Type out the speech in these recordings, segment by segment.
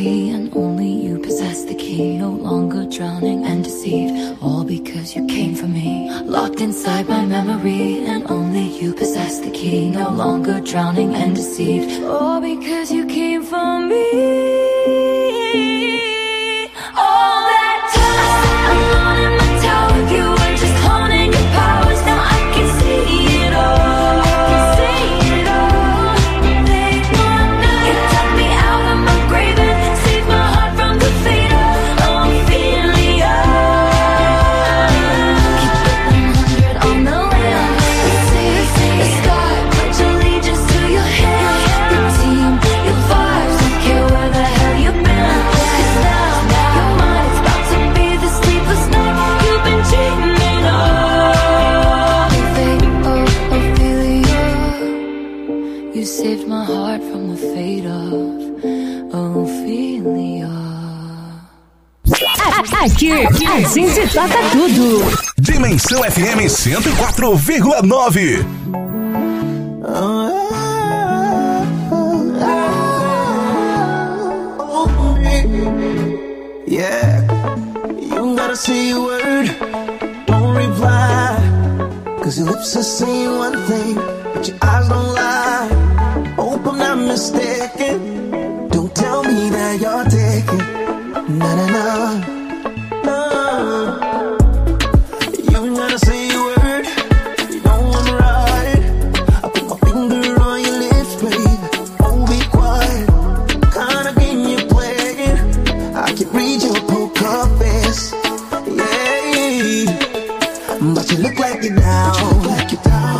memory, and only you possess the key. No longer drowning and deceived, all because you came for me. Locked inside my memory, and only you possess the key. No longer drowning and deceived, all because you came for me. All that time alone in my tower, you were just honing your powers. Now I can see it all. Saved my heart from the fate of Ophelia. Aqui a gente toca tudo. Dimensão FM 104,9. Yeah, you gotta say a word, don't reply, 'cause your lips are saying one thing, but your eyes don't lie. Hope I'm not mistaken. Don't tell me that you're taking. No, no, no, no. You gotta say a word. You don't wanna ride. I put my finger on your lips, babe. Oh, be quiet. Kinda game you're playing. I can read your poker face. Yeah, but you look like you're down. Like you're down.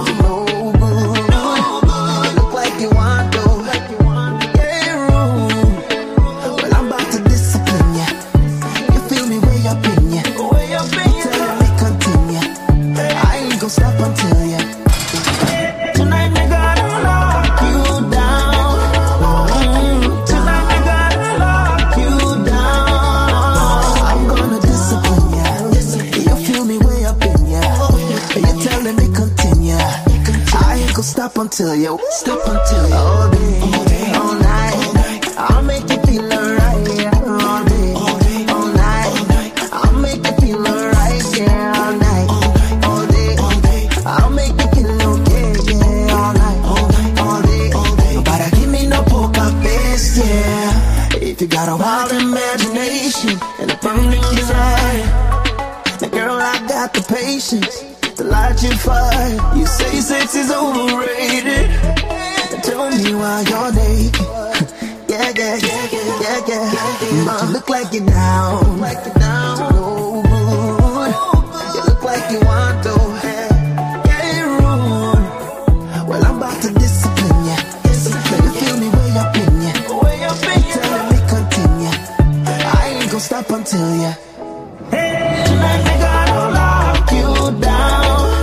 Stop until you all day, all night. I'll make you feel alright, yeah. All day, all night. I'll make you feel alright, yeah. All night, all day. I'll make you feel okay, yeah. All night, all day. Nobody give me no poker face, yeah. If you got a wild imagination and a burning desire, then girl, I got the patience to light your fire. You say sex is overrated, and tell me why you're naked. Yeah. But you look like you're down, no good. You look like you want to get rude. Well, I'm about to discipline ya. You feel me way up in ya. Tell me continue. I ain't gonna stop until ya. Tonight we gotta lock you down.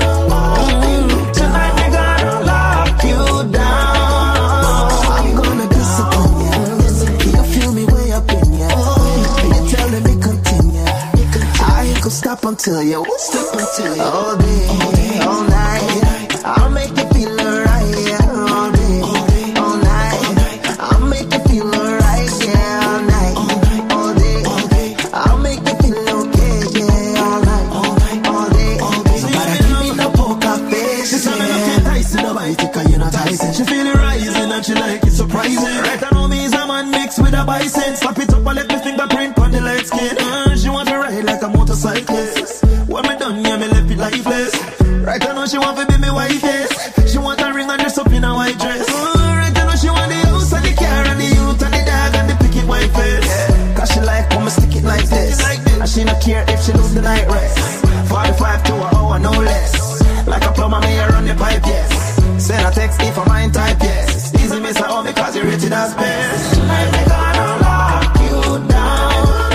Stop until you all day, all night. I'll make you feel alright, yeah. All day, all night. I'll make you feel alright, yeah. All night, all day. I'll make you feel okay, yeah. All night, all day. Somebody give me no poker face. She's not enticing, nobody think you're not Tyson. She feel it rising and she like it surprising. Right, I know me is a man mixed with a bison. Slap it up and let me fingerprint on the light skin. She want to ride like a motorcyclist. When me done, yeah, me left it lifeless. Right, I know she want to be me wife, yes. She want a ring and dress up in a white dress. Right, I know she want the house and the car and the youth and the dog and the picket white face. Cause she like when me stick it like this. And she not care if she lose the night rest. 45 to an hour, no less. Like a plumber, me run the pipe, yes. Send a text if I mind type, yes. Easy miss her home because you rated as best. Tonight we gonna lock you down.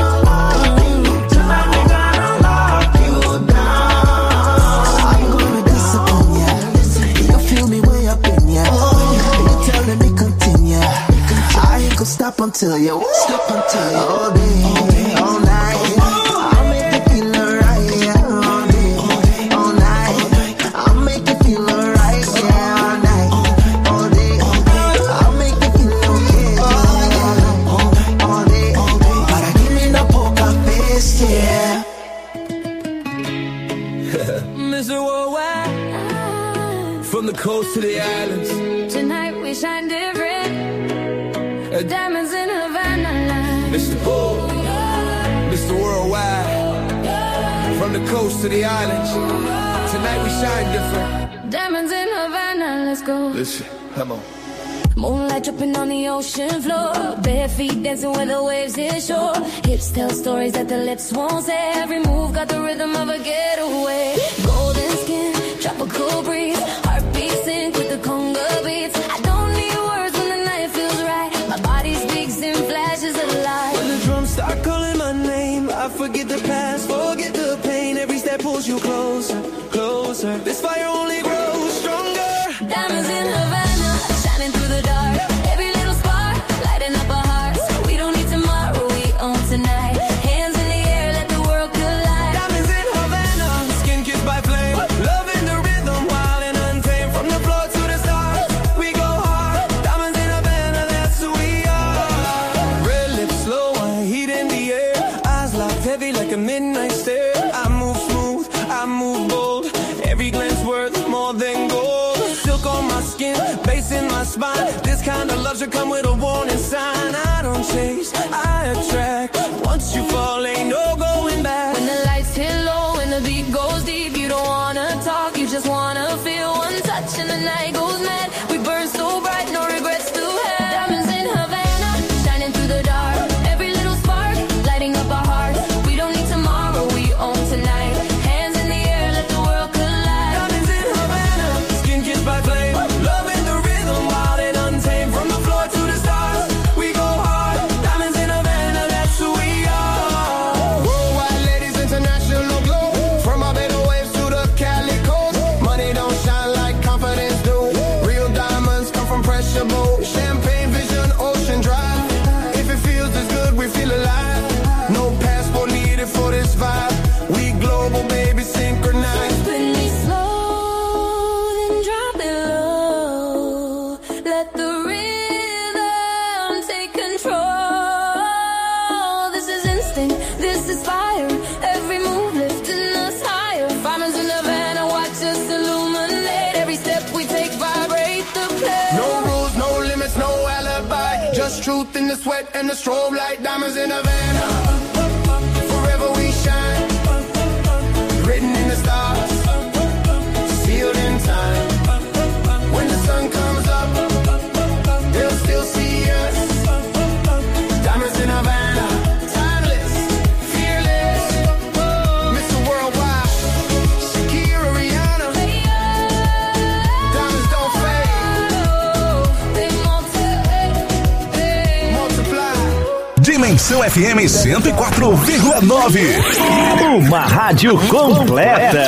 Stop until you all day, all night. I'll make you feel alright, yeah. All day, all night. I'll make you feel alright, yeah. All night, all day. I'll make you feel okay, yeah. All day. the coast to the islands. Tonight we shine different. Diamonds in Havana line. Mr. Bull, Mr. Worldwide. From the coast to the islands. Tonight we shine different. Diamonds in Havana, let's go. Listen, come on. Moonlight dripping on the ocean floor. Bare feet dancing where the waves hit shore. Hips tell stories that the lips won't say. Every move got the rhythm of a getaway. Golden skin, tropical breeze. Heartbeat sync with the conga beats. I don't need words when the night feels right. My body speaks in flashes of light. When the drums start calling my name, I forget the past, forget the pain. Every step pulls you closer, closer. This fire only grows stronger. Diamonds in Havana, shining through the dark. Every little spark, lighting up our hearts. We don't need tomorrow, we own tonight. Hands in the air, let the world collide. Diamonds in Havana, skin kissed by flame. Love in the rhythm, wild and untamed. From the floor to the stars, we go hard. Diamonds in Havana, that's who we are. Red lips, slow wine, heat in the air. Eyes locked heavy like a midnight stare. I move smooth, I move bold. Every glance worth more than gold. Silk on my skin, bass in my spine. This kind of love should come with a warning sign. I don't chase, I attract. Once you fall, ain't no going back. When the lights hit low and the beat goes deep, you don't wanna talk, you just wanna feel one touch and the night goes mad. We burn so bright, no regrets to have. Diamonds in Havana, shining through the dark. Every little spark, lighting up our hearts. We don't need tomorrow, we own tonight. Hands in the air, let the world collide. Diamonds in Havana, skin kissed by flame. Love in the rhythm, wild and untamed. From the floor to the stars, we go hard. Diamonds in Havana, that's who we are. Worldwide ladies, international glow. From our Barbados waves to the Cali coast. Money don't shine like confidence do. Real diamonds come from pressure boat. Champagne vision, ocean drive. If it feels as good, we feel alive. No passport needed for this vibe. We global, baby, synchronized. Put me slow, then drop it low. Let the rhythm take control. This is instinct, this is fire. Every move lifting us higher. Diamonds in Havana, watch us illuminate. Every step we take, vibrate the place. No rules, no limits, no alibi. Just truth in the sweat and the strobe light. Diamonds in Havana. Forever we shine. Written in the stars. Sealed in time. When the sun comes up, they'll still see us. Diamonds in Havana. Timeless, fearless. Mr. Worldwide. Shakira, Rihanna. Diamonds don't fade. They Multiply. Dimensão FM 104,9. Uma rádio completa.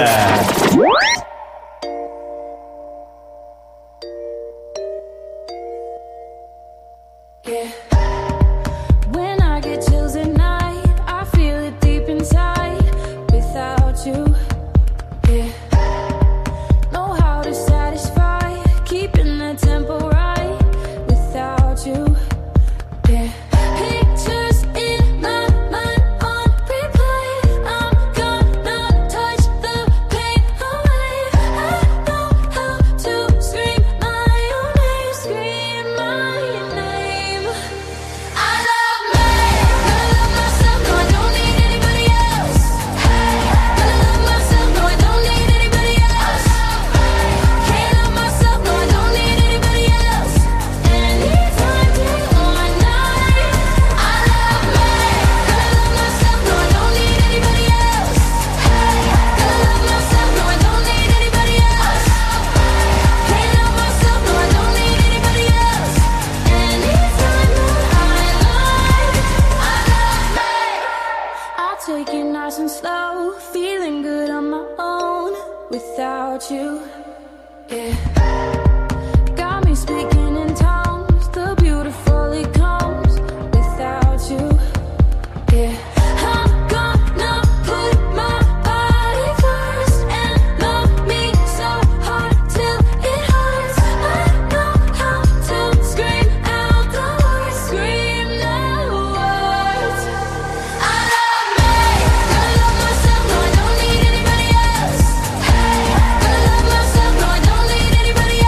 Yeah. When I get chills at night, I feel it deep inside. Without you, yeah. Know how to satisfy, keeping the tempo right. Without you, yeah. Pictures in my mind on replay. I'm gonna touch the pain away. I know how to scream my own name, scream my name. I love me, gonna love myself, no I don't need anybody else. Hey, gonna love myself, no I don't need anybody else. Can't love myself, no I don't need anybody else. Anytime, day or night. I love me, gonna love myself, no I don't need anybody else. Hey, gonna love myself, no I don't need anybody else. Can't love myself, no I don't need anybody else. Anytime that I like, I love me. I'll take it nice and slow, feeling good on my own without you. Yeah. Got me speaking in tongues, the beautiful it comes without you. Yeah. I'm gonna put my body first and love me so hard till it hurts. I know how to scream out the words, scream the words. I love me, gonna love myself, no I don't need anybody else. Hey, gonna love myself, no I don't need anybody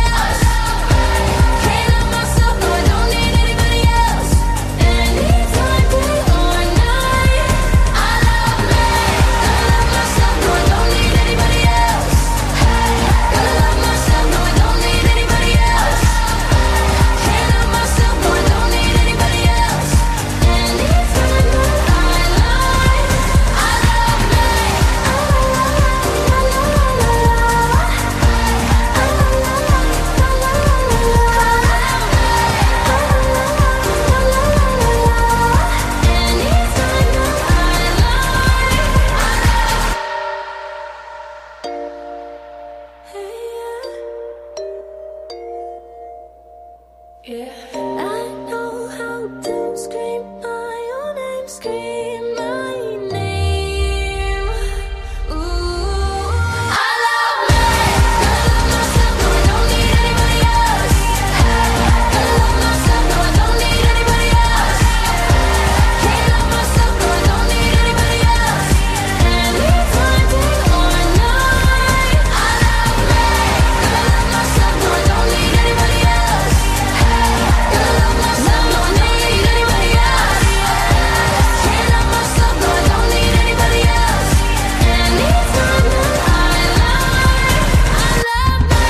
scream my name. Ooh, I love me. Gotta love myself, no, I don't need anybody else. Gotta love myself, no, I don't need anybody else. Can't love myself, no, I don't need anybody else. Anytime, day or night. I love me. Gotta love myself, no, I don't need anybody else. Gotta love myself, no, I don't need anybody else. Can't love myself, no, I don't need anybody else. Anytime that I lie, I love me.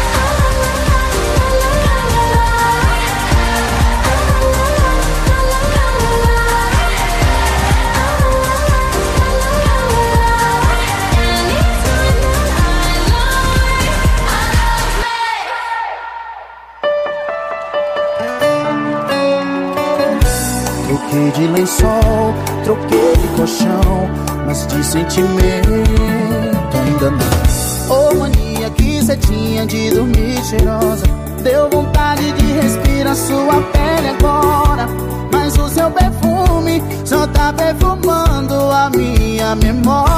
Troquei de lençol, troquei de colchão, mas de sentimento ainda não. Ô mania que cê tinha de dormir cheirosa, deu vontade de respirar sua pele agora. Mas o seu perfume só tá perfumando a minha memória.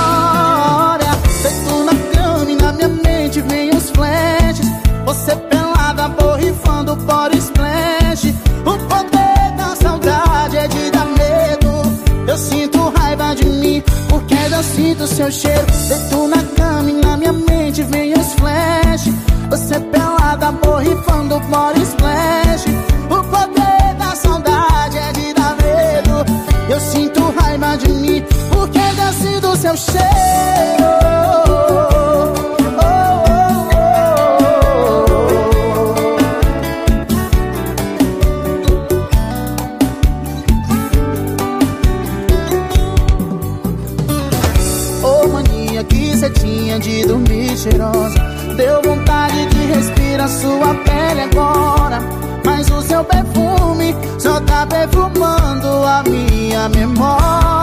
Deito na cama e na minha mente vem os flashes, você pelada borrifando por splash. O poder da saudade é de dar medo. Eu sinto raiva de mim porque eu sinto seu cheiro. Deito na cama e na minha mente vem os flashes, você pelada borrifando por splash. O poder da saudade é de dar medo. Eu sinto raiva de mim porque eu sinto seu cheiro. Tinha de dormir cheirosa, deu vontade de respirar sua pele agora. Mas o seu perfume só tá perfumando a minha memória.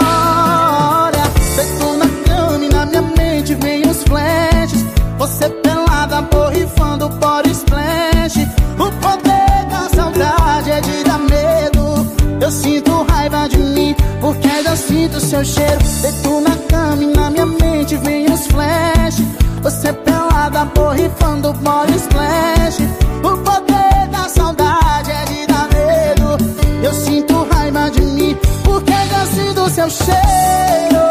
Deito na cama e na minha mente vem os flashes, você pelada borrifando por splash. O poder da saudade é de dar medo. Eu sinto raiva de mim porque eu sinto seu cheiro. Deito na cama e na minha mente vem os flash, você pelada borrifando por splash. O poder da saudade é de dar medo. Eu sinto raiva de mim porque eu sinto seu cheiro.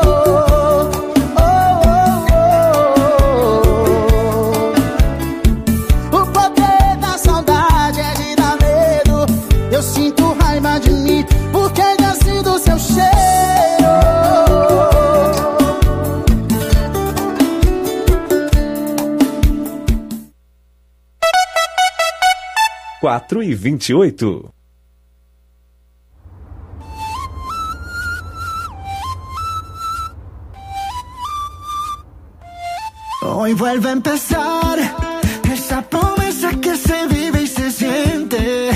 O poder da saudade é de dar medo. Eu sinto raiva de mim porque eu sinto seu cheiro. 4h28. Hoy vuelve a empezar esa promesa que se vive y se siente.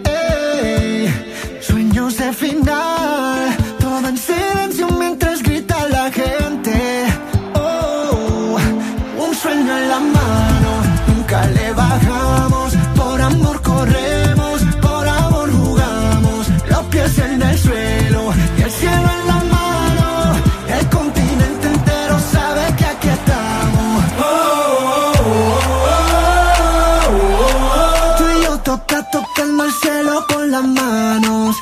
Sueños de final, todo en silencio mientras grita la gente. Oh, un sueño en la mano, nunca le bajamos. Por amor corremos, por amor jugamos. Los pies en el suelo y el cielo en la mano. El continente entero sabe que aquí estamos. Tú y yo tocando el cielo con las manos.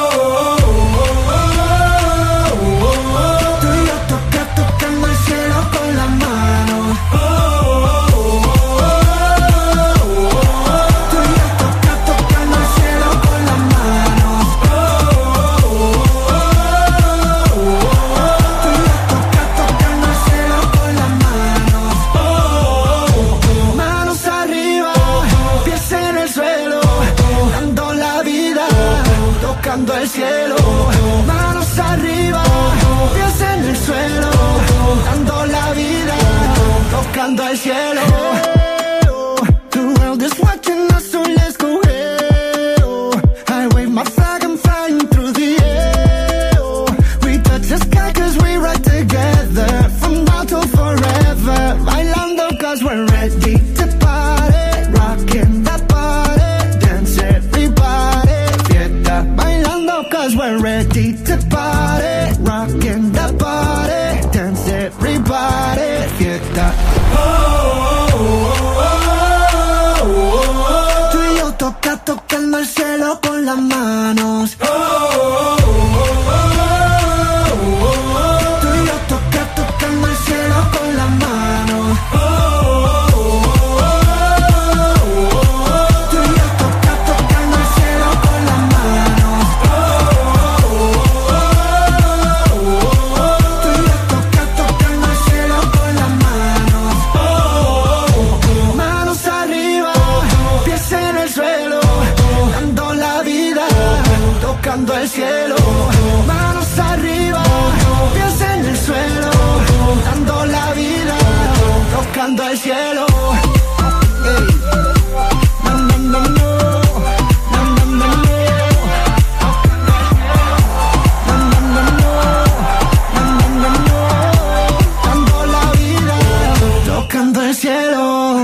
Tú y yo tocando el cielo con las manos. Tú y yo tocando el cielo con las manos. Tú y yo tocando el cielo con las manos. Manos arriba, pies en el suelo, dando la vida, tocando el cielo. Manos arriba, pies en el suelo, dando la vida, tocando el cielo. The world is watching us, so let's go. I wave my flag, I'm flying through the air. We touch the sky cause we ride together, from now till forever. Bailando cause we're ready to party, rocking that body, dance everybody. Fiesta, bailando cause we're ready the party, rockin' the party, dance everybody, fiesta. Tú y yo tocando el cielo con las manos. Tú y yo tocando el cielo con las manos. Tú y yo tocando el cielo con las manos. Tú y yo tocando el cielo con las manos. Manos arriba, pies en el suelo, dando la vida, tocando el cielo. Manos arriba, pies en el suelo, dando la vida, tocando el cielo. Hey. No, no, no, no. No, no, no, no. No, no, no, no. No, no, no, no. Dando la vida, tocando el cielo.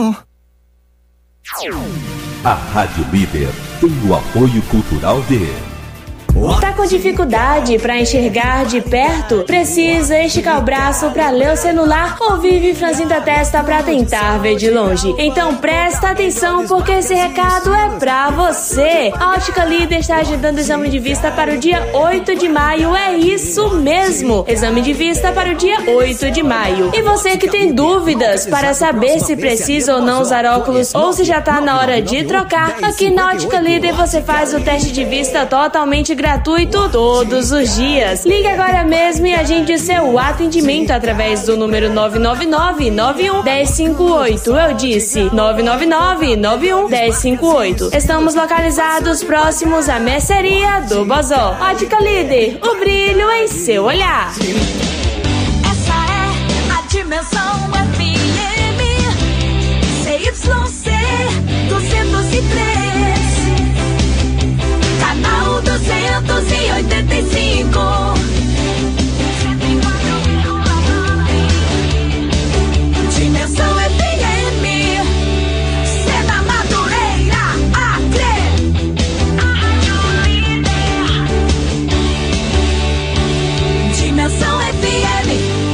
A Rádio Líder tem o apoio cultural de... Tá com dificuldade para enxergar de perto? Precisa esticar o braço para ler o celular ou vive franzindo a testa para tentar ver de longe? Então presta atenção porque esse recado é pra você. A Ótica Líder está agendando o exame de vista para o dia 8 de maio. É isso mesmo! Exame de vista para o dia 8 de maio. E você que tem dúvidas para saber se precisa ou não usar óculos ou se já tá na hora de trocar, aqui na Ótica Líder você faz o teste de vista totalmente gratuito todos os dias. Ligue agora mesmo e agende o seu atendimento através do número 999-91-1058. Eu disse 999-91-1058. Estamos localizados próximos à mercearia do Bozó. Ótica Líder, o brilho em seu olhar. Essa é a Dimensão FM CYC 203, canal 285. Dimensão FM, Cena Madureira, Acre. Dimensão FM.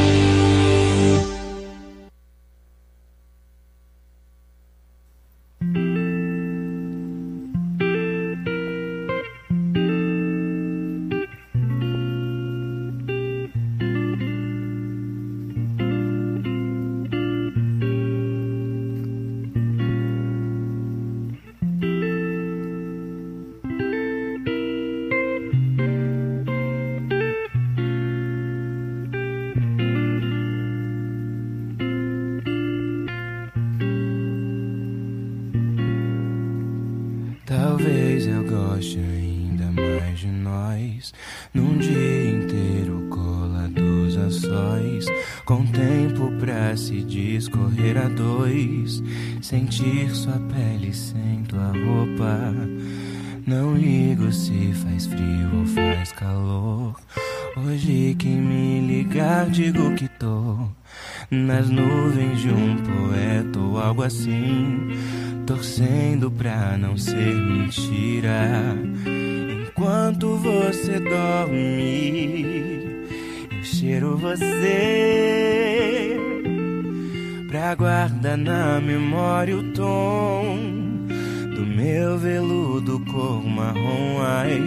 Talvez eu goste ainda mais de nós, num dia inteiro colados a sós, com tempo pra se discorrer a dois, sentir sua pele sem tua roupa. Não ligo se faz frio ou faz calor, hoje que me ligar digo que tô nas nuvens de um poeta ou algo assim, torcendo pra não ser mentira. Enquanto você dorme, eu cheiro você pra guardar na memória o tom do meu veludo cor marrom. Ai,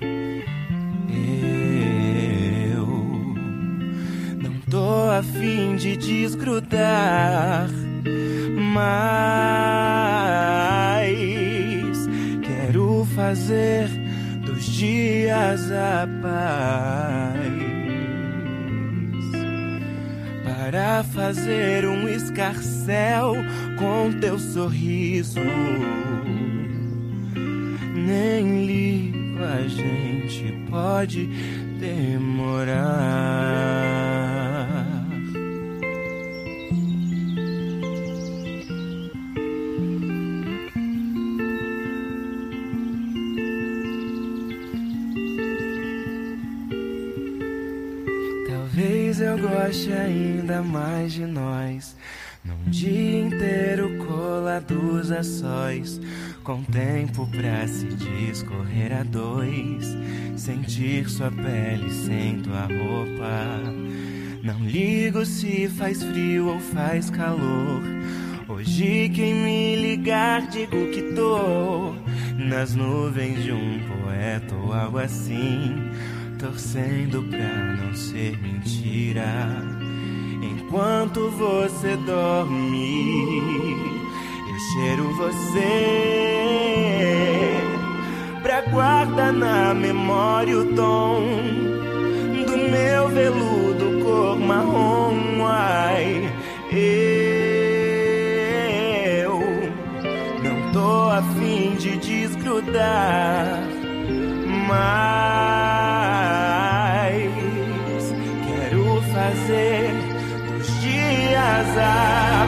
eu não tô a fim de desgrudar, mas quero fazer dos dias a paz, para fazer um escarcéu com teu sorriso. Nem ligo, a gente pode demorar. Talvez eu goste ainda mais de nós, num dia inteiro colados a sós, com tempo pra se discorrer a dois, sentir sua pele sem tua roupa. Não ligo se faz frio ou faz calor. Hoje quem me ligar digo que tô nas nuvens de um poeta ou algo assim, torcendo pra não ser mentira. Enquanto você dorme, eu cheiro você pra guardar na memória o tom do meu veludo cor marrom. Ai, eu não tô a fim de desgrudar, mas quero fazer dos dias a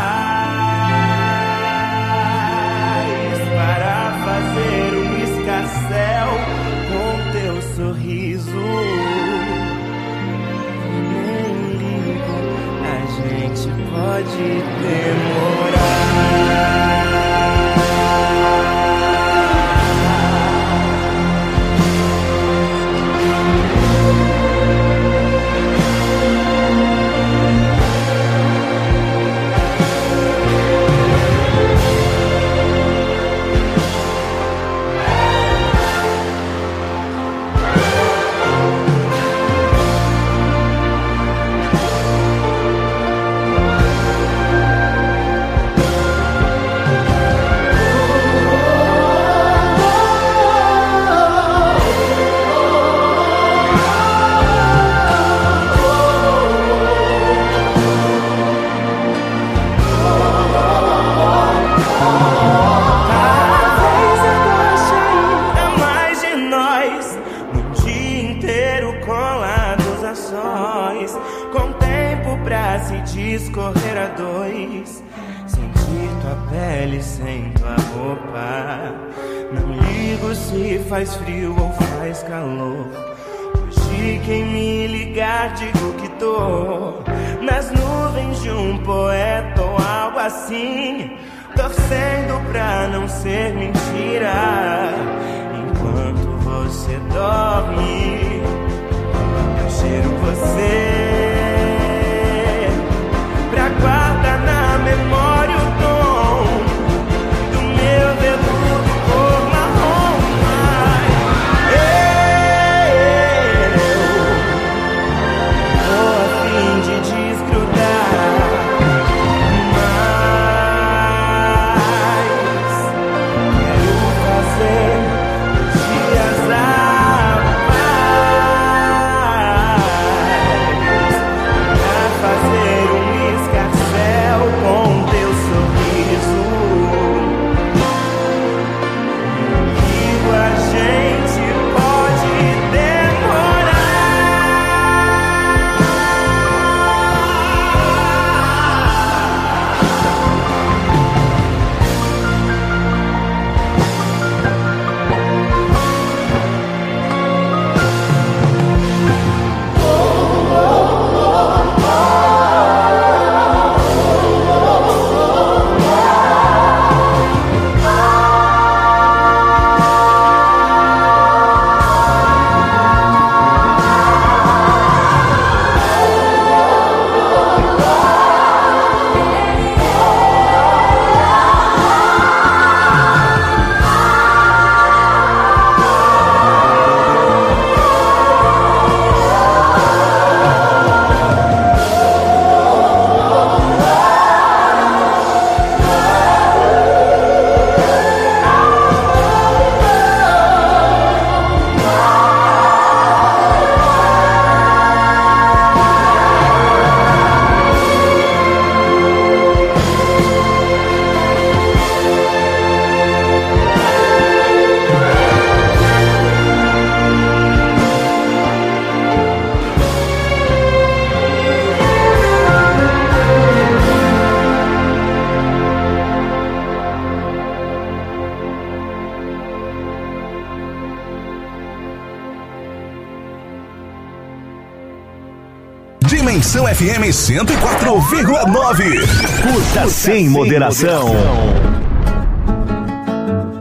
paz, para fazer um escarcéu com teu sorriso. Nem ligo, a gente pode demorar. Discorrer a dois, sentir tua pele sem tua roupa. Não ligo se faz frio ou faz calor. Hoje quem me ligar digo que tô nas nuvens de um poeta ou algo assim, torcendo pra não ser mentira. Enquanto você dorme, eu cheiro você pra guardar na memória o tom do meu veludo cor marrom. Eu tô a fim de desgrudar, mas quero fazer os dias a paz, pra fazer um com teu sorriso. Digo, a gente pode Dimensão FM 104,9. Curta sem moderação.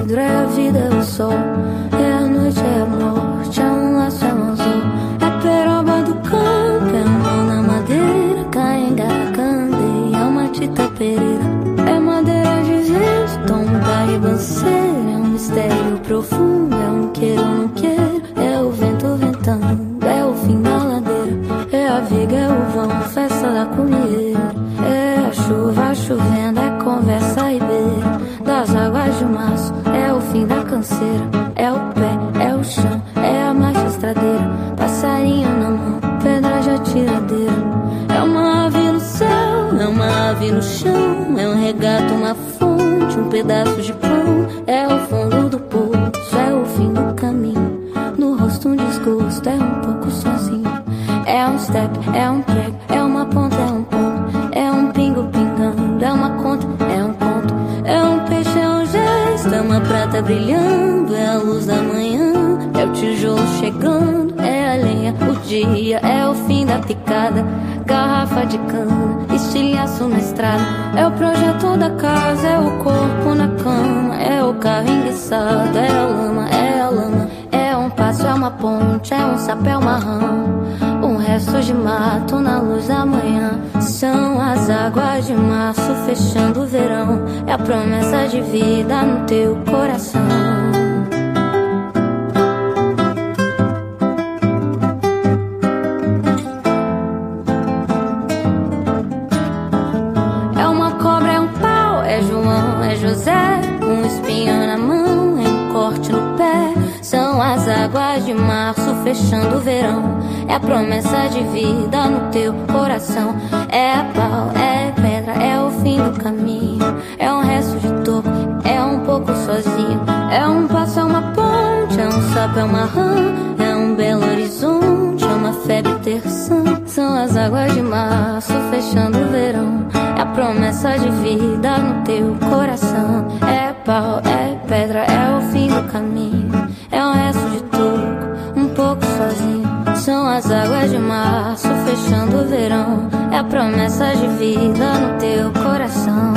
vidro, é a vida, é o sol, é a noite, é a morte, é um laço, é um anzol, é peroba do campo, é mão na madeira, caenga, candeia, é uma tita pereira, é madeira de vento, tom da ribanceira, é um mistério profundo, é um queiro, não quero, é o vento ventando, é o fim da ladeira, é a viga, é o vão, festa da comieira, é a chuva chovendo, é conversa e beira das águas de março, é o fim da canseira, é o pé, é o chão, é a marcha estradeira, passarinho na mão, pedra de atiradeira, é uma ave no céu, é uma ave no chão, é um regato, uma fonte, um pedaço de pão, é o fundo do poço, é o fim do caminho, no rosto um desgosto, é um pouco sozinho, é um step, é um prego, é uma ponta, é um ponto, é um pingo pingando, é uma conta, é um ponto, é um peixe, é um gesto, é uma prata brilhando, é a luz da manhã, é o tijolo chegando, é a lenha, o dia, é o fim da picada, garrafa de cana, estilhaço na estrada, é o projeto da casa, é o corpo na cama, é o carro enguiçado, é a lama, é a lama, é um passo, é uma ponte, é um sapo, é uma rama, um resto de mato na luz da manhã, são as águas de março fechando o verão, é a promessa de vida no teu coração. É uma cobra, é um pau, é João, é José, um espinho na mão, é um corte no pé, são as águas de março fechando o verão, é a promessa de vida no teu coração, é pau, é pedra, é o fim do caminho, é um resto de toco, é um pouco sozinho, é um passo, é uma ponte, é um sapo, é uma rã, é um belo horizonte, é uma febre terçã, são as águas de março fechando o verão, é a promessa de vida no teu coração, é pau, é pedra, é o fim do caminho, é um resto de toco, um pouco sozinho, são as águas de março fechando o verão, é a promessa de vida no teu coração.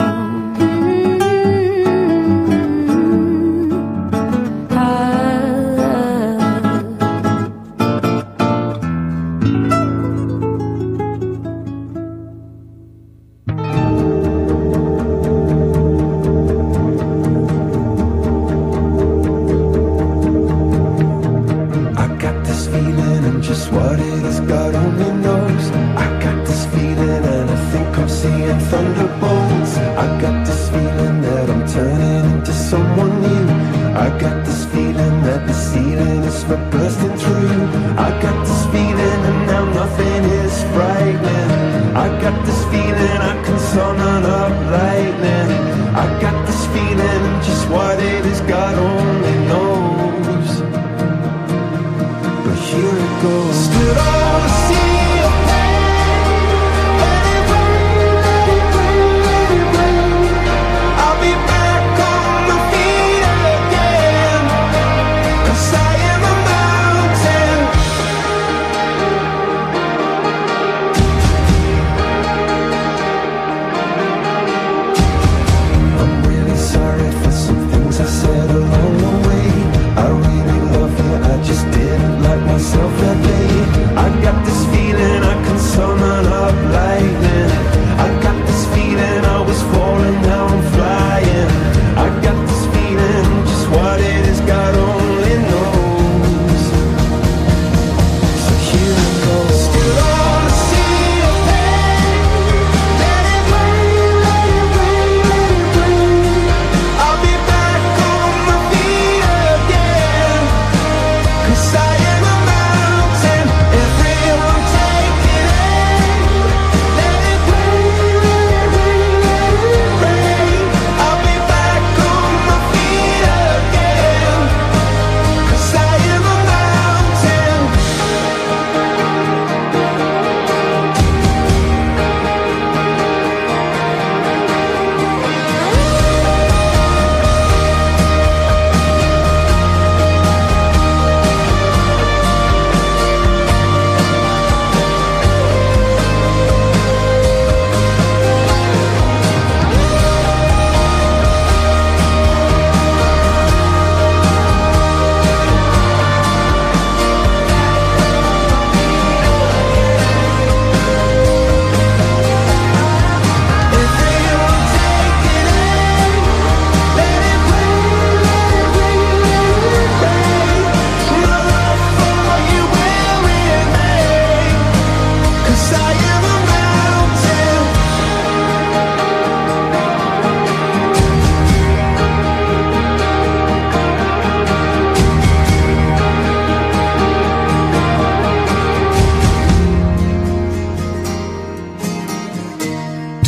I got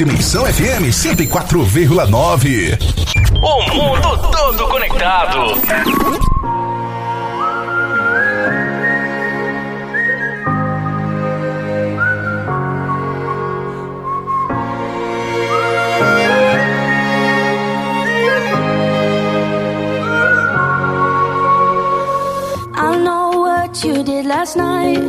Dimensão FM 104,9. O mundo todo conectado. I know what you did last night.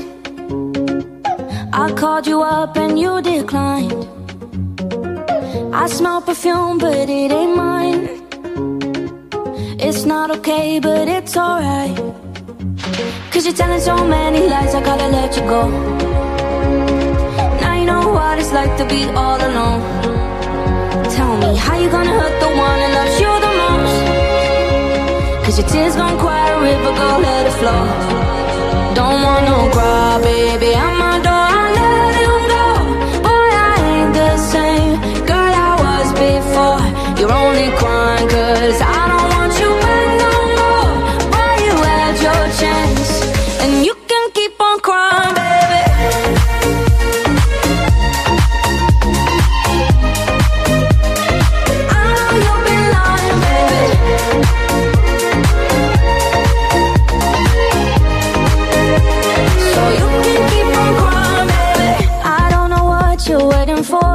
I called you up and you declined. I smell perfume but it ain't mine. It's not okay but it's alright. Cause you're telling so many lies, I gotta let you go. Now you know what it's like to be all alone. Tell me how you gonna hurt the one that loves you the most. Cause your tears gon' quiet a river, go let it flow. Don't want no cry, baby, I'm a door, I let him go. Boy, I ain't the same girl I was before. You're only crying cause I don't want you back no more. Boy, you had your chance, and you can keep on crying, baby. I know you've been lying, baby. So you can keep on crying, baby. I don't know what you're waiting for.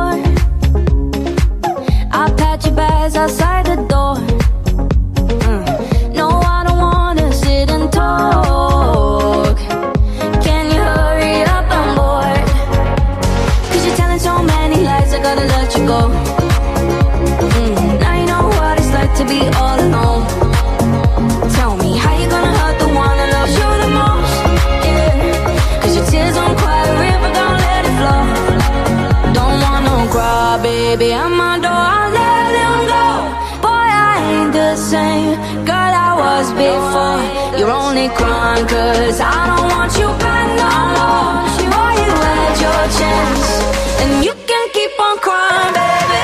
I'll pat your bags outside the door. No, I don't wanna sit and talk. Can you hurry up, I'm bored. Cause you're telling so many lies, I gotta let you go. Now you know what it's like to be all alone. Tell me how you gonna hurt the one that loves you the most. Cause your tears don't quiet a river, don't let it flow. Don't want no cry, baby, I'm a door, I'll let him go. Boy, I ain't the same girl I was before. You're only crying cause I don't want you back no more. Boy, you had your chance, and you can keep on crying, baby.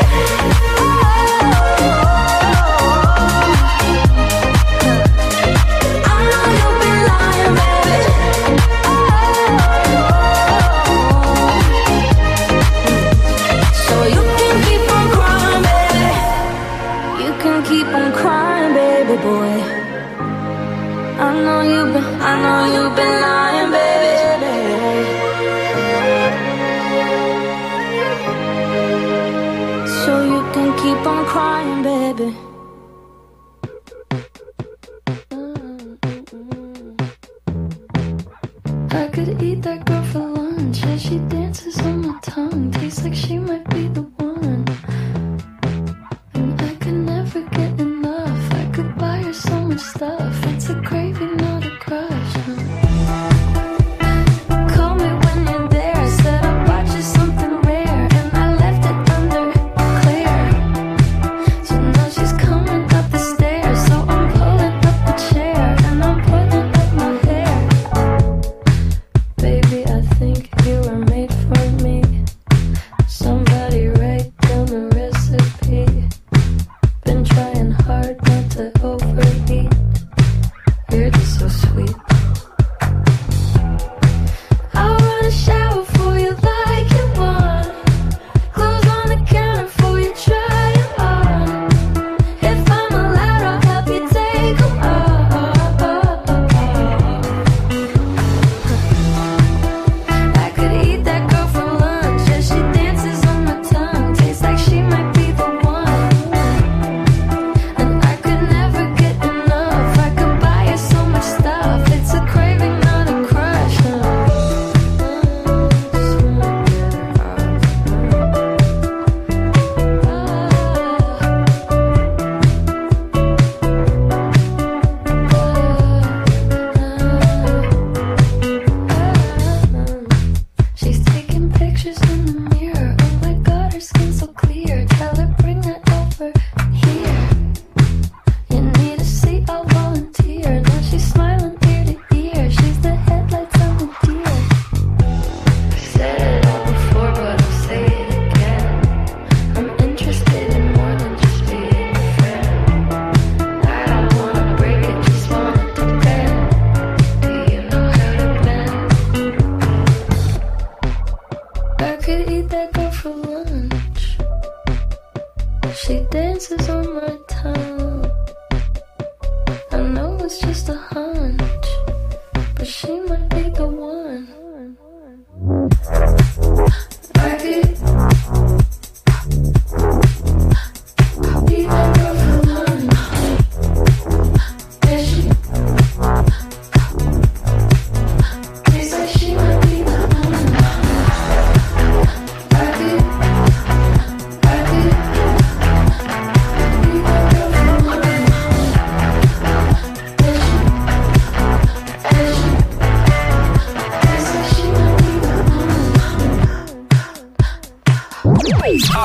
I know you've been lying, baby. So you can keep on crying, baby. You can keep on crying, baby boy. I know you've been lying, baby. So you can keep on crying, baby. I could eat that girl for lunch as she dances on my tongue. Tastes like she might be the one. And I could never get enough. I could buy her so much stuff. It's a craving, not a crush. Call me when you're there. I said I bought you something rare, and I left it under clear. So now she's coming up the stairs. So I'm pulling up the chair and I'm pulling up my hair. Baby,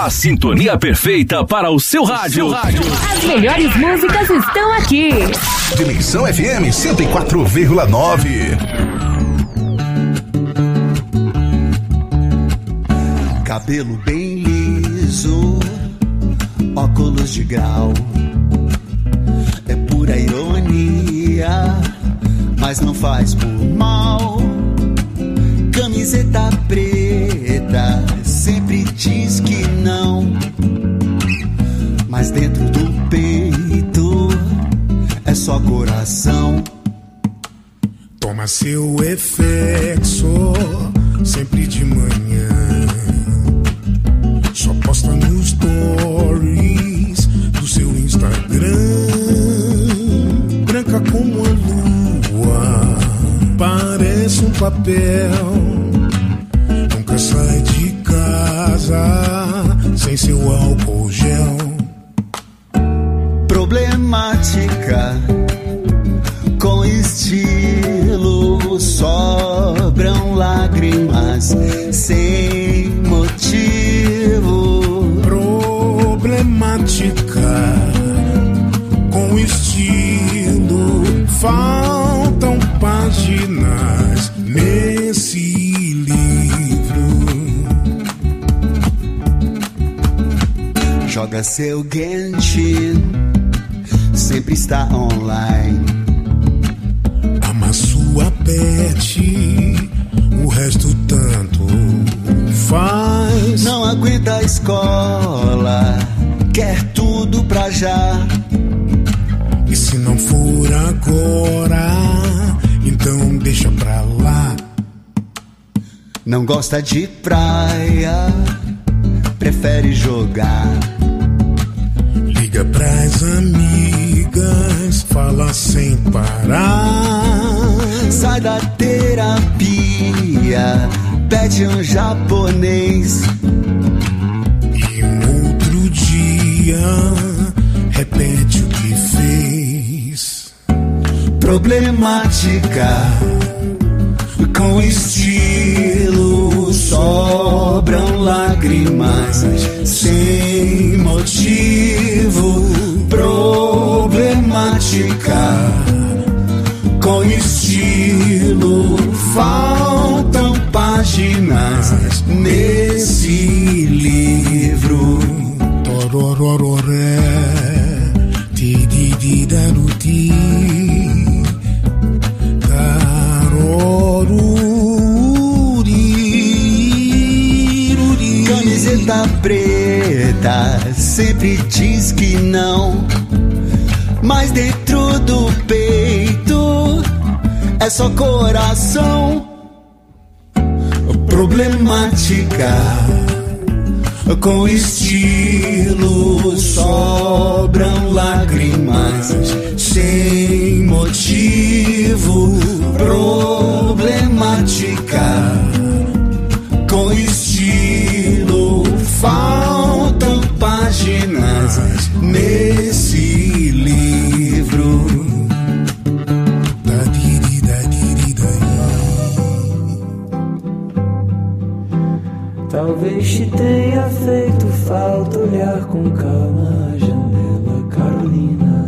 A sintonia perfeita para o seu rádio. As melhores músicas estão aqui. Dimensão FM 104,9. Cabelo bem liso, óculos de grau. É pura ironia, mas não faz por mal. Camiseta preta, sempre diz que não, mas dentro do peito é só coração. Toma seu Effexor, sempre de manhã. Só posta nos stories do seu Instagram. Branca como a lua, parece um papel. Nunca sai de casa sem seu álcool gel. Problemática, com estilo, sobram lágrimas sem motivo. Problemática, com estilo, faltam páginas nesse livro. Joga seu Genshin, sempre está online. Ama sua pet, o resto tanto faz. Não aguenta a escola, quer tudo pra já. E se não for agora, então deixa pra lá. Não gosta de praia, prefere jogar. Liga pras amigas, fala sem parar. Sai da terapia, pede um japonês. E um outro dia, repete o que fez. Problemática, com estilo, sobram lágrimas sem motivo. Problemática, com estilo, faltam páginas nesse livro. Tororororé, tidididaruti, taroruri. Camiseta preta, sempre diz que não, mas dentro do peito é só coração. Problemática, com estilo, sobram lágrimas sem motivo. Problemática, com estilo, faltam páginas nesse livro. Talvez te tenha feito falta olhar com calma a janela, Carolina.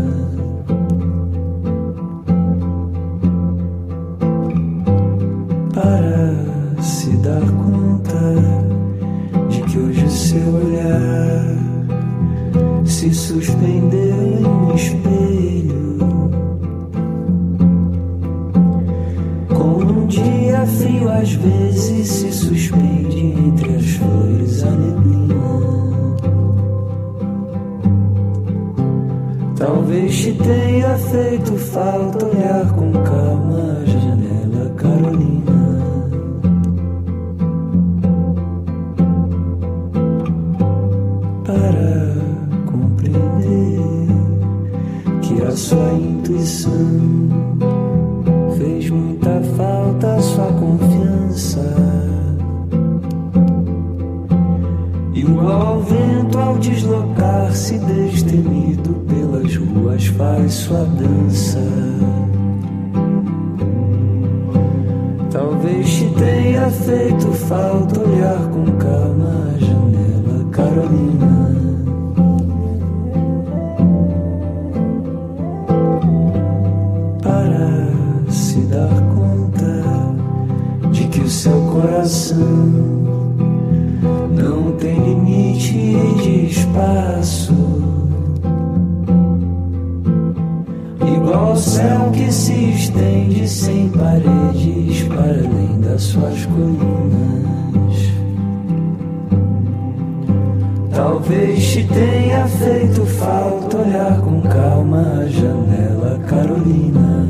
Para se dar conta de que hoje seu olhar se suspendeu em um espelho. Como num dia frio às vezes se suspende entre as flores a neblina. Talvez te tenha feito falta olhar com calma a janela, Carolina. Para compreender que a sua intuição fez muita falta, a sua confiança. Igual ao vento ao deslocar-se destemido pelas ruas faz sua dança. Talvez te tenha feito falta olhar com calma a janela, Carolina. colina. Para se dar conta de que o seu coração não tem limite de espaço, igual ao céu que se estende sem paredes para além das suas colinas. Talvez te tenha feito falta olhar com calma a janela, Carolina.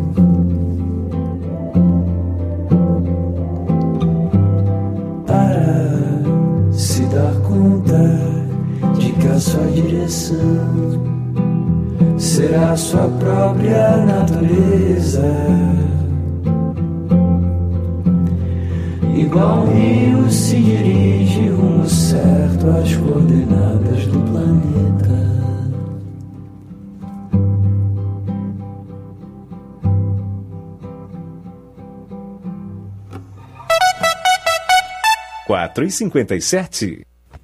Para se dar conta de que a sua direção será a sua própria natureza, igual um rio se dirige rumo certo às coordenadas do planeta. Quatro e 57.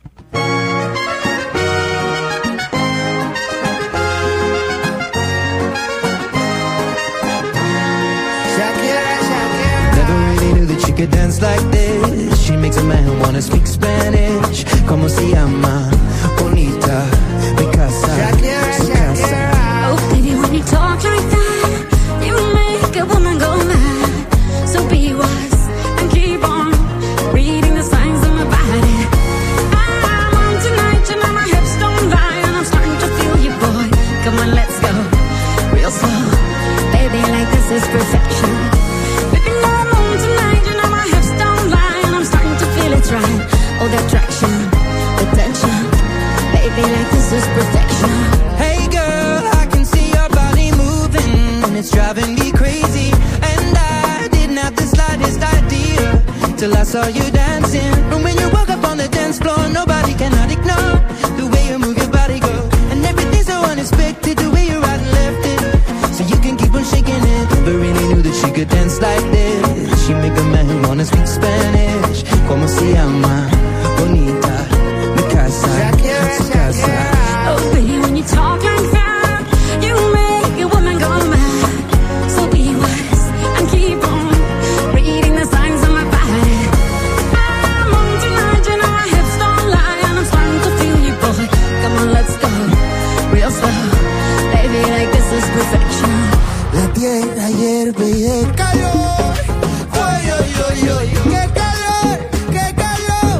Could dance like this. She makes a man wanna speak Spanish. Como se llama? Bonita, mi casa, su casa. Oh baby, when you talk like that, you make a woman go mad. So be wise and keep on reading the signs of my body. I'm on tonight, you know my hips don't lie, and I'm starting to feel you, boy. Come on, let's go real slow, baby, like this is perfection. Baby, I'm on tonight, you know my hips don't lie, and I'm starting to feel it's right. Oh, the attraction, the tension, baby, like this is perfection. Hey girl, I can see your body moving, and it's driving me crazy. And I didn't have the slightest idea till I saw you dancing. And when you walk up on the dance floor, nobody cannot ignore the way you move your body, girl. And everything's so unexpected, the way you right and left it, so you can keep on shaking it. Never really knew that she could dance like this. She make a man wanna speak Spanish. Como se llama? Bonita, mi casa, su casa. Oh baby, when you talk like that, you make a woman go mad. So be wise and keep on reading the signs of my body. I'm on tonight, you know my hips don't lie, and I'm starting to feel you, boy. Come on, let's go real slow, baby, like this is perfection. La tierra hierve y el calor. Ay, ay, ay, ay, qué calor, qué calor.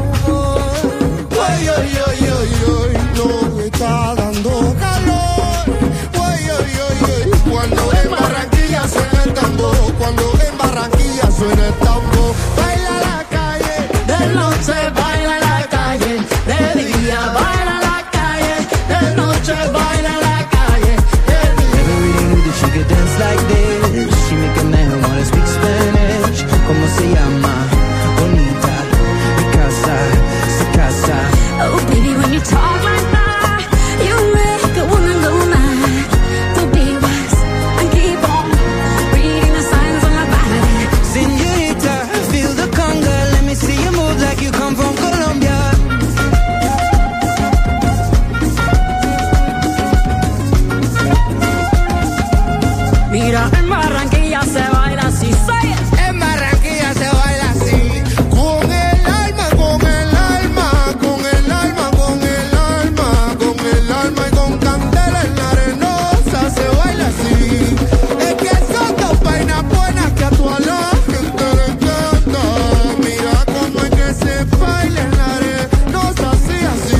Ay, ay, ay, ay, ay, no me está dando calor. Ay, ay, ay, ay, cuando en Barranquilla suena el tambor, cuando en Barranquilla suena el tambor. Baila la calle, de noche baila la calle, de día baila la calle, de noche baila la calle, de día. Never really knew that she could dance like this. She make a man wanna speak Spanish. Como se llama? Bonita, mi casa, su casa. Oh baby, when you talk like that, you make a woman go mad. So be wise and keep on reading the signs on my body. Señorita, feel the conga. Let me see you move like you come from Colombia. Mira, en Barranquilla se baila así, say it. En Barranquilla se baila así, con el alma, con el alma, con el alma, con el alma, con el alma y con candela en la arenosa se baila así. Es que son dos vainas buenas que a toda la gente le encanta. Mira cómo es que se baila en la arenosa así, así.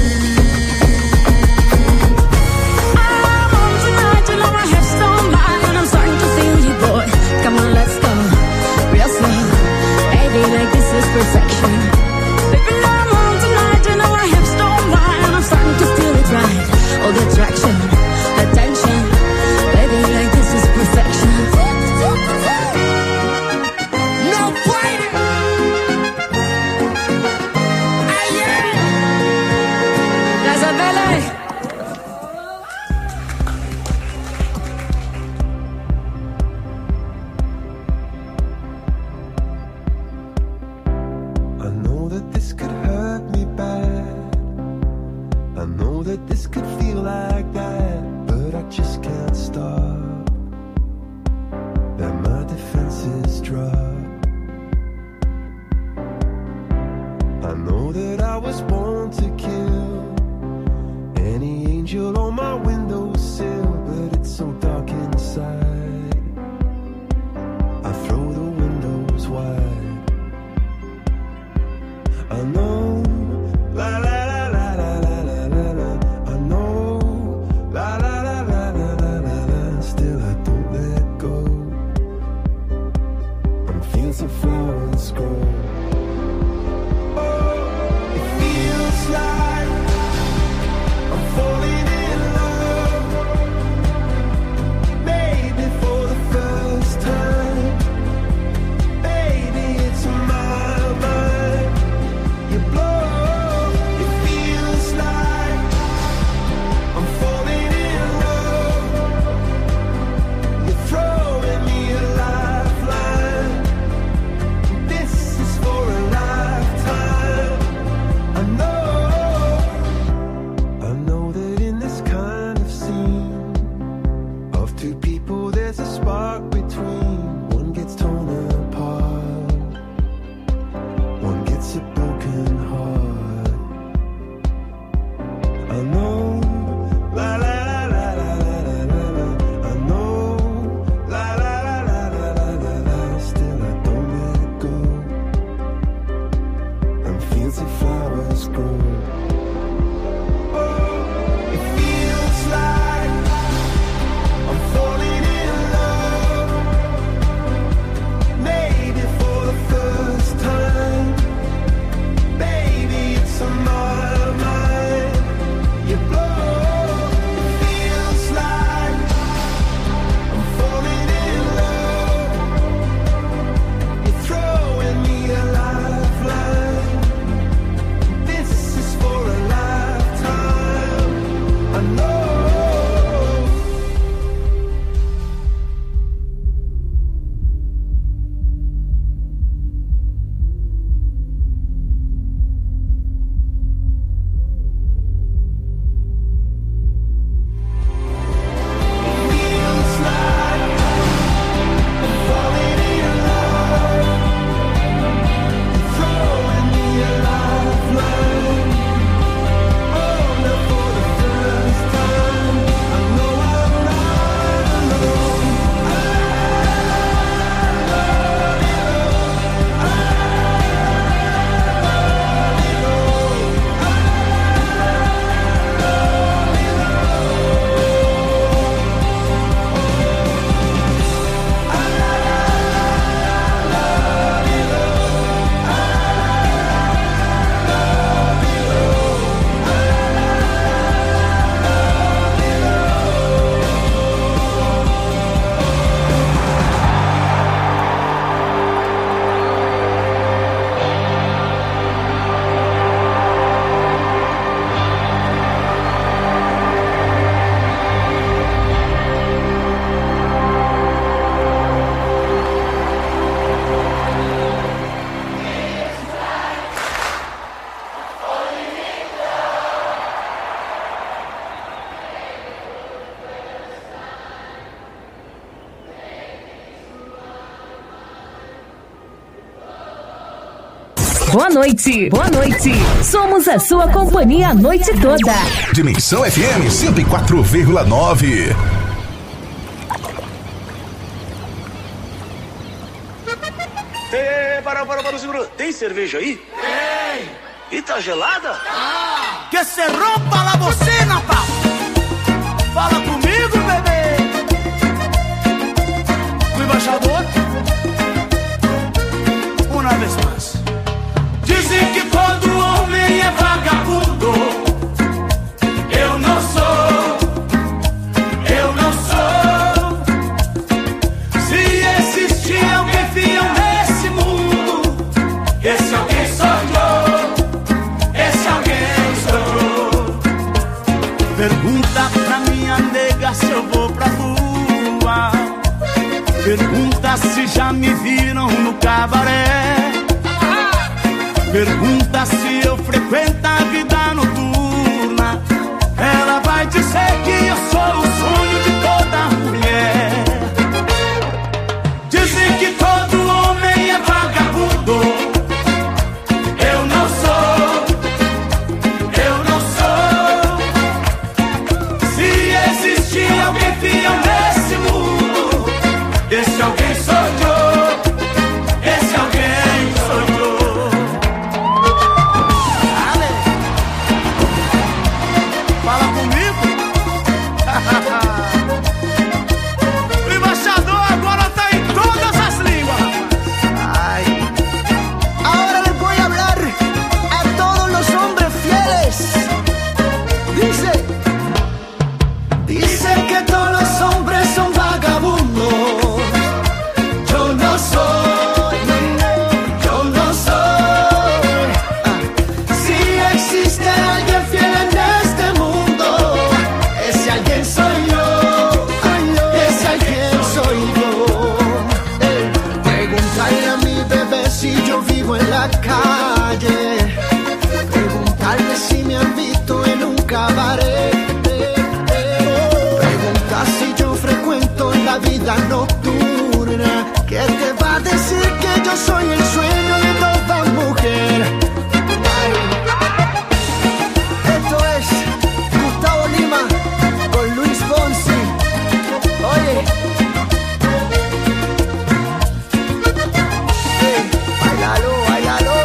I'm on tonight, you know my hips don't lie, and I'm starting to feel you, boy. Come on, let's go drop. I know that I was born to kill any angel on my windowsill, but it's so dark inside. I throw the windows wide. I know, la la la la la la la la. I know, la la la la la la la la. Still I don't let go. On fields of flowers grow. Like I'm falling in love, maybe for the first time. Baby, it's on my mind. You blow, it feels like I'm falling in love. You're throwing me a lifeline. This is for a lifetime. I know. There's a spark between. One gets torn apart, one gets a broken heart. I know, la la la la la la la la. I know, la la la la la la la la. Still I don't let it go. And fields of flowers grow. Oh, it feels like I'm falling. Boa noite, boa noite. Somos a sua companhia a noite toda. Dimensão FM 104,9. Para, segura. Tem cerveja aí? Tem. E tá gelada? Ah. Que se rompa la bocina, pá. Fala comigo, bebê. O embaixador. Uma vez mais. Dizem que todo homem é vagabundo. Eu não sou. Eu não sou. Se existir alguém fiel nesse mundo, esse alguém sou eu. Esse alguém sou eu. Pergunta pra minha nega se eu vou pra rua. Pergunta se já me viram no cabaré. Pergunta se eu frequento a vida noturna. Ela vai dizer que eu sou o sonho de toda mulher. Dizem que todo soy yo. Ese alguien soy yo. Dale. Fala comigo. O embaixador agora tá em todas as línguas. Ay. Ahora les voy a hablar a todos los hombres fieles. Dice que todos los hombres son vagabundos. Yo no soy. Si existe alguien fiel en este mundo, ese alguien soy yo. Ese alguien soy yo. Preguntarle a mi bebé si yo vivo en la calle. Preguntarle si me han visto en un cabaret. Si yo frecuento la vida nocturna, ¿qué te va a decir que yo soy el sueño de toda mujer? Esto es Gustavo Lima con Luis Fonsi. Oye, bailalo, bailalo.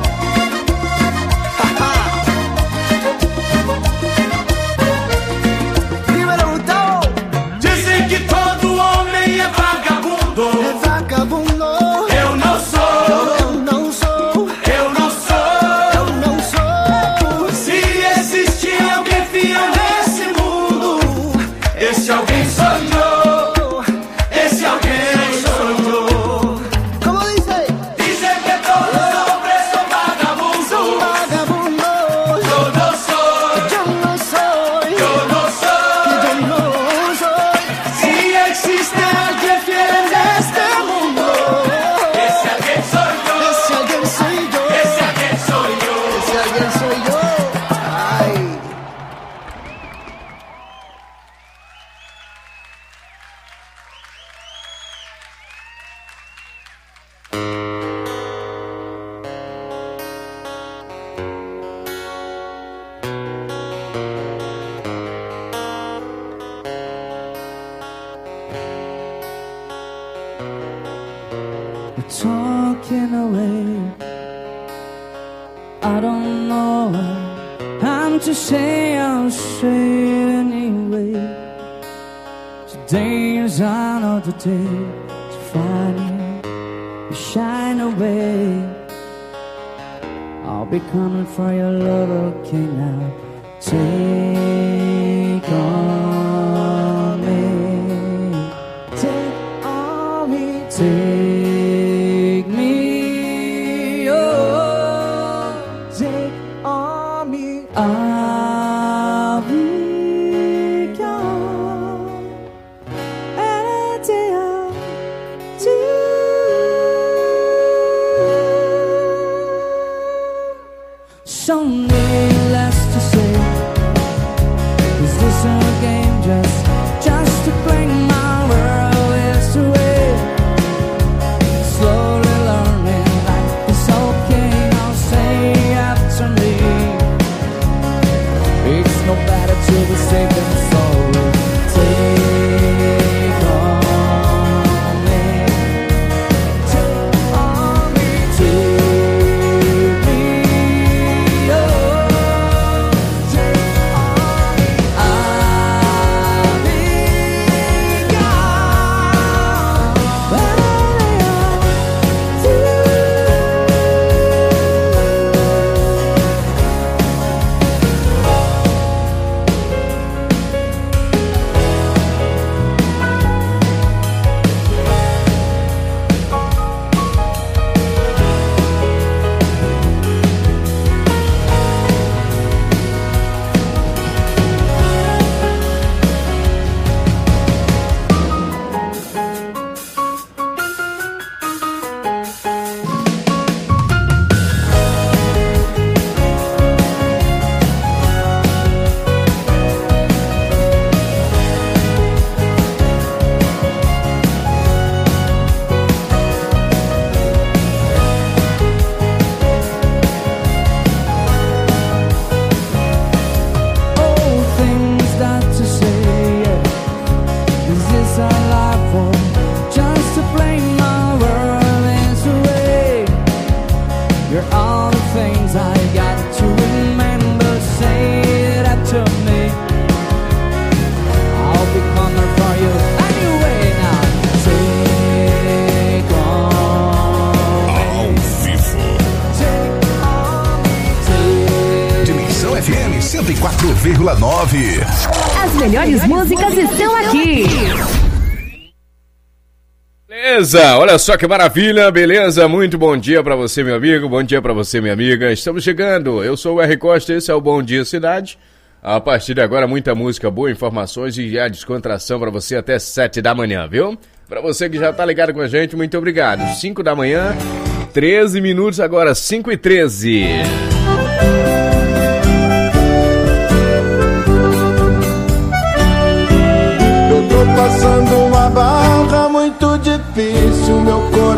Dímelo, Gustavo. Dizem que todo homem é vagabundo. É vagabundo. Eu não sou. Eu não sou. Eu não sou. Eu não sou. Se existir alguém fiel nesse mundo, esse alguém sou eu. Esse alguém sou eu. Como dice? Dizem que todos os hombres são vagabundos. Son vagabundos. Eu não sou. Yo no soy. Eu não sou. Yo no soy. Se existe alguém fiel neste mundo, esse alguém sou eu. Ese alguien soy yo. Esse alguém sou eu. Ese alguien soy yo. Ay. We're talking away. I don't know what I'm to say. I'll say it anyway. Today is another day to find you shine away. I'll be coming for your love, okay now. Take on me. Take on me. Take me, oh, take on me. I'll be gone any day I do. Someday less to say. Is this a game just to bring my world away? 104,9. As melhores músicas estão aqui. Beleza, olha só que maravilha, beleza? Muito bom dia pra você, meu amigo, bom dia pra você, minha amiga. Estamos chegando, eu sou o R. Costa, esse é o Bom Dia Cidade. A partir de agora, muita música boa, informações e a descontração pra você até 7 da manhã, viu? Pra você que já tá ligado com a gente, muito obrigado. 5 da manhã, 13 minutos, agora 5h13. Eu tô passando uma barra muito difícil, meu coração